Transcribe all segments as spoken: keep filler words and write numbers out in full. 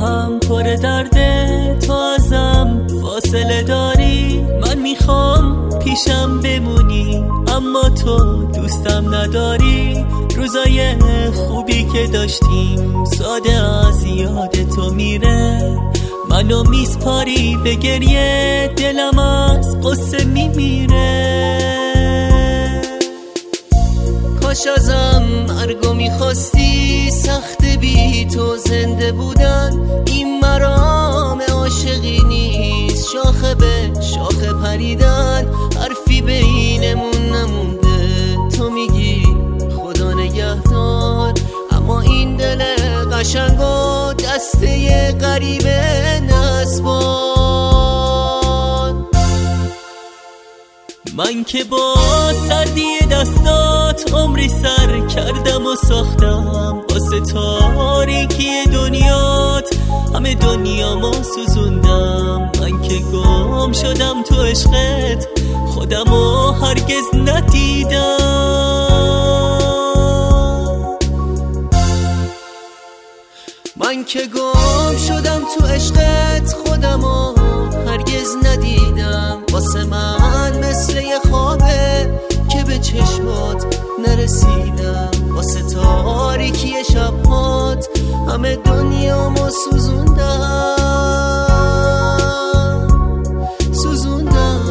نگاهم پر درده، تو ازم فاصله داری. من میخوام پیشم بمونی اما تو دوستم نداری. روزای خوبی که داشتیم ساده از یاد تو میره. منو میسپاری به گریه، دلم از قصه میمیره. کاش ازم مرگو میخواستی، سخت بی تو زنده بودن. این مرام عاشقی نیست، شاخه به شاخه پریدن. حرفی بینمون نمونده، تو میگی خدا نگهدار. اما این دل قشنگو دسته غریبه نسبان. من که با سردی دستات عمری سر کردم و ساختم، واسه تاریکی دنیات همه دنیامو سوزوندم. من که گم شدم تو عشقت، خودمو هرگز ندیدم. من که گم شدم تو عشقت، خودمو هرگز ندیدم. واسه من مثل یه خوابه که به چشمات نرسیدم. واسه تاریکی شبهات همه دنیامو سوزوندم سوزوندم.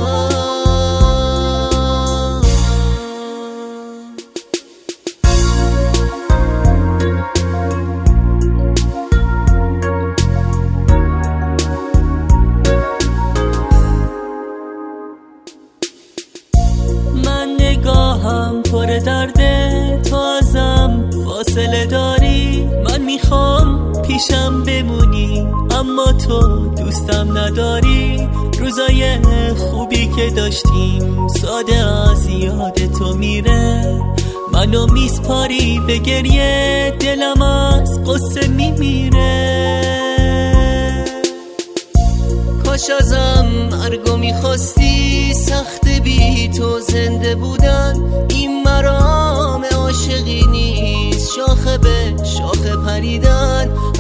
نگاهم پر درده، تو ازم فاصله داری. من میخوام پیشم بمونی اما تو دوستم نداری. روزای خوبی که داشتیم ساده از یاد تو میره. منو میسپاری به گریه، دلم از قصه میمیره. کاش ازم مرگو میخواستی، سخت بی تو زنده بودن. این مرام عاشقی نیست، شاخه به شاخه پریدن.